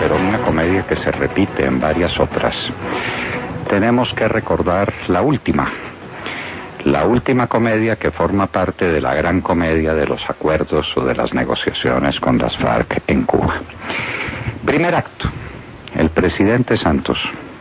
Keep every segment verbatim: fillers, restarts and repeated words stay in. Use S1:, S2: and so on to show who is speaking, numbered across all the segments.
S1: pero una comedia que se repite en varias otras. Tenemos que recordar la última, la última comedia que forma parte de la gran comedia de los acuerdos o de las negociaciones con las FARC en Cuba. Primer acto, el presidente Santos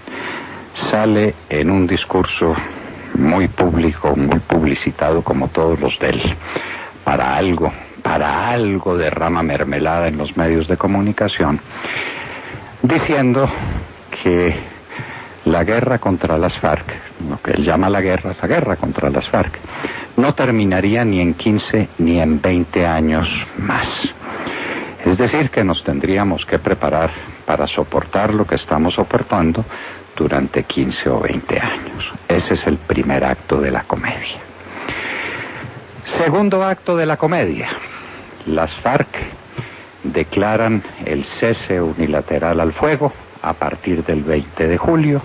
S1: sale en un discurso muy público, muy publicitado como todos los de él, para algo, para algo derrama mermelada en los medios de comunicación, diciendo que la guerra contra las FARC, lo que él llama la guerra, la guerra contra las FARC, no terminaría ni en quince ni en veinte años más. Es decir, que nos tendríamos que preparar para soportar lo que estamos soportando durante quince o veinte años. Ese es el primer acto de la comedia. Segundo acto de la comedia. Las FARC declaran el cese unilateral al fuego a partir del veinte de julio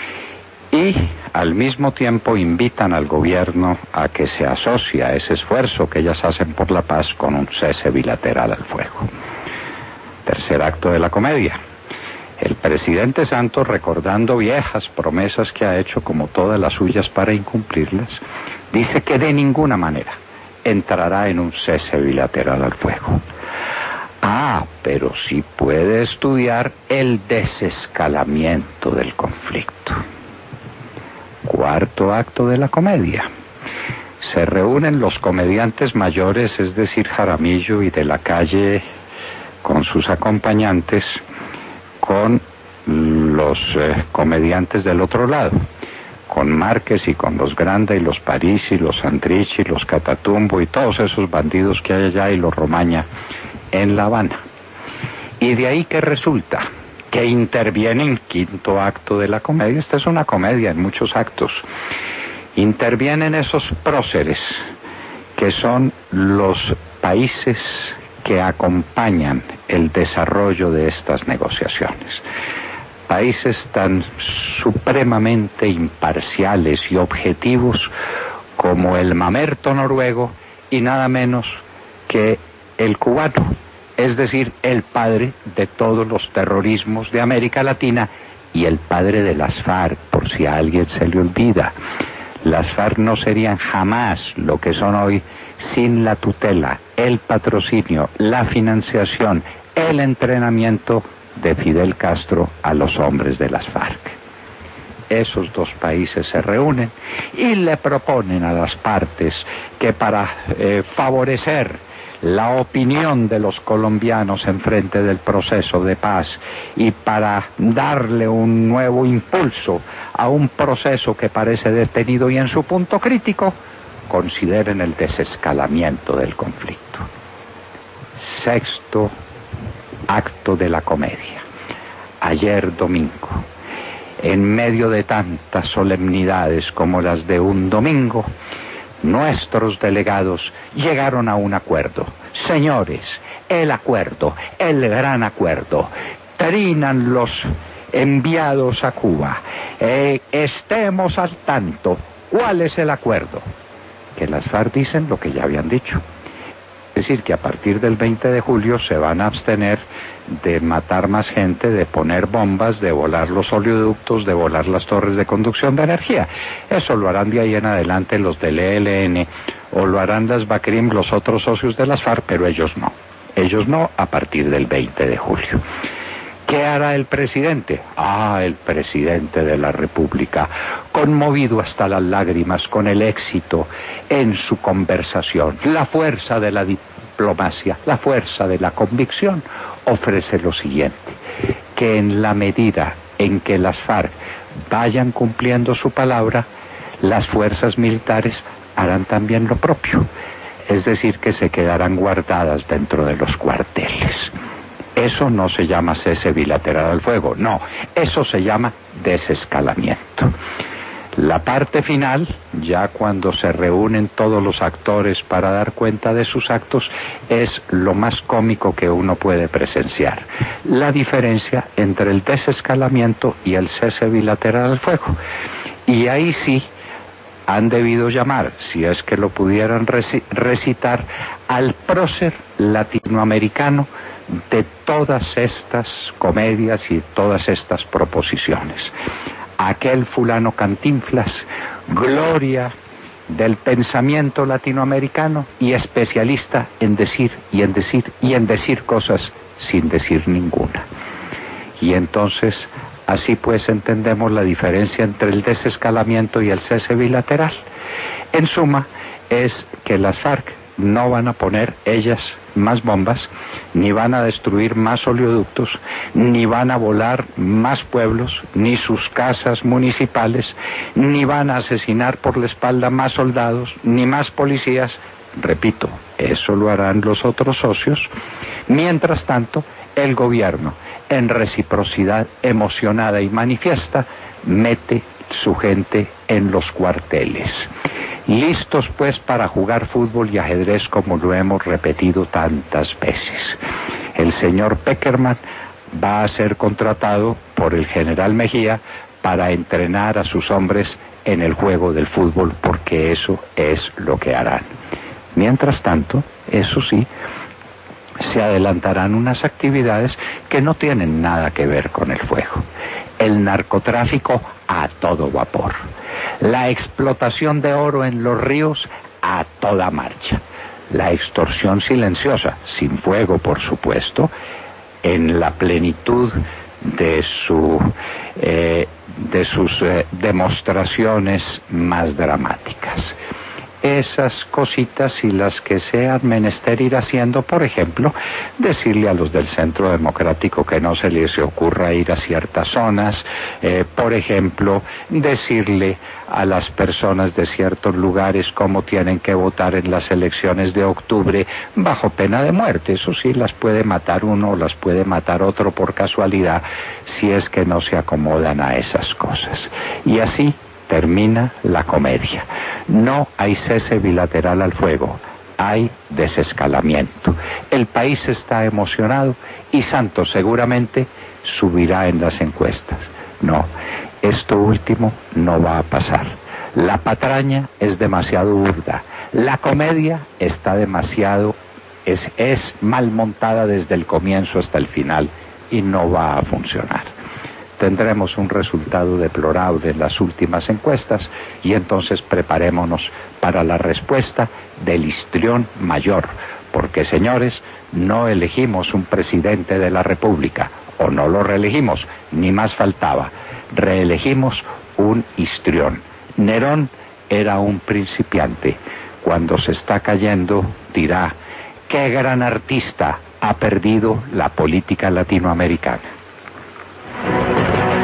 S1: y al mismo tiempo invitan al gobierno a que se asocie a ese esfuerzo que ellas hacen por la paz con un cese bilateral al fuego. Tercer acto de la comedia. El presidente Santos, recordando viejas promesas que ha hecho como todas las suyas para incumplirlas, dice que de ninguna manera entrará en un cese bilateral al fuego. Ah, pero sí puede estudiar el desescalamiento del conflicto. Cuarto acto de la comedia. Se reúnen los comediantes mayores, es decir, Jaramillo y De la Calle, con sus acompañantes, con los eh, comediantes del otro lado, con Márquez y con los Granda y los París y los Santrich y los Catatumbo y todos esos bandidos que hay allá y los Romaña en La Habana. Y de ahí que resulta que interviene en quinto acto de la comedia. Esta es una comedia en muchos actos. Intervienen esos próceres que son los países que acompañan el desarrollo de estas negociaciones. Países tan supremamente imparciales y objetivos como el mamerto noruego y nada menos que el cubano, es decir, el padre de todos los terrorismos de América Latina y el padre de las FARC, por si a alguien se le olvida. Las FARC no serían jamás lo que son hoy sin la tutela, el patrocinio, la financiación, el entrenamiento de Fidel Castro a los hombres de las FARC. Esos dos países se reúnen y le proponen a las partes que para eh, favorecer la opinión de los colombianos en frente del proceso de paz y para darle un nuevo impulso a un proceso que parece detenido y en su punto crítico, consideren el desescalamiento del conflicto. Sexto acto de la comedia. Ayer domingo, en medio de tantas solemnidades como las de un domingo, nuestros delegados llegaron a un acuerdo. Señores, el acuerdo, el gran acuerdo. Trinan los enviados a Cuba. Eh, estemos al tanto. ¿Cuál es el acuerdo? Que las FARC dicen lo que ya habían dicho. Es decir, que a partir del veinte de julio se van a abstener de matar más gente, de poner bombas, de volar los oleoductos, de volar las torres de conducción de energía. Eso lo harán de ahí en adelante los del E L N o lo harán las BACRIM, los otros socios de las FARC, pero ellos no. Ellos no a partir del veinte de julio. ¿Qué hará el presidente? Ah, el presidente de la República, conmovido hasta las lágrimas con el éxito en su conversación, la fuerza de la diplomacia, la fuerza de la convicción, ofrece lo siguiente: que en la medida en que las FARC vayan cumpliendo su palabra, las fuerzas militares harán también lo propio, es decir, que se quedarán guardadas dentro de los cuarteles. Eso no se llama cese bilateral al fuego, no, eso se llama desescalamiento. La parte final, ya cuando se reúnen todos los actores para dar cuenta de sus actos, es lo más cómico que uno puede presenciar. La diferencia entre el desescalamiento y el cese bilateral al fuego. Y ahí sí han debido llamar, si es que lo pudieran recitar, al prócer latinoamericano de todas estas comedias y todas estas proposiciones. Aquel fulano Cantinflas, gloria del pensamiento latinoamericano y especialista en decir y en decir y en decir cosas sin decir ninguna. Y entonces, así pues entendemos la diferencia entre el desescalamiento y el cese bilateral. En suma, es que las FARC no van a poner ellas más bombas, ni van a destruir más oleoductos, ni van a volar más pueblos, ni sus casas municipales, ni van a asesinar por la espalda más soldados, ni más policías. Repito, eso lo harán los otros socios. Mientras tanto, el gobierno, en reciprocidad emocionada y manifiesta, mete su gente en los cuarteles. Listos pues para jugar fútbol y ajedrez como lo hemos repetido tantas veces. El señor Peckerman va a ser contratado por el general Mejía para entrenar a sus hombres en el juego del fútbol, porque eso es lo que harán. Mientras tanto, eso sí, se adelantarán unas actividades que no tienen nada que ver con el fuego. El narcotráfico a todo vapor. La explotación de oro en los ríos a toda marcha. La extorsión silenciosa, sin fuego por supuesto, en la plenitud de su eh, de sus eh, demostraciones más dramáticas. Esas cositas y las que sean menester ir haciendo, por ejemplo, decirle a los del Centro Democrático que no se les ocurra ir a ciertas zonas, eh, por ejemplo, decirle a las personas de ciertos lugares cómo tienen que votar en las elecciones de octubre bajo pena de muerte. Eso sí, las puede matar uno o las puede matar otro por casualidad, si es que no se acomodan a esas cosas. Y así termina la comedia. No hay cese bilateral al fuego, hay desescalamiento. El país está emocionado y Santos seguramente subirá en las encuestas. No, esto último no va a pasar. La patraña es demasiado burda, la comedia está demasiado, es, es mal montada desde el comienzo hasta el final y no va a funcionar. Tendremos un resultado deplorable en las últimas encuestas y entonces preparémonos para la respuesta del histrión mayor, porque señores, no elegimos un presidente de la República, o no lo reelegimos, ni más faltaba, reelegimos un histrión. Nerón era un principiante, cuando se está cayendo dirá, qué gran artista ha perdido la política latinoamericana.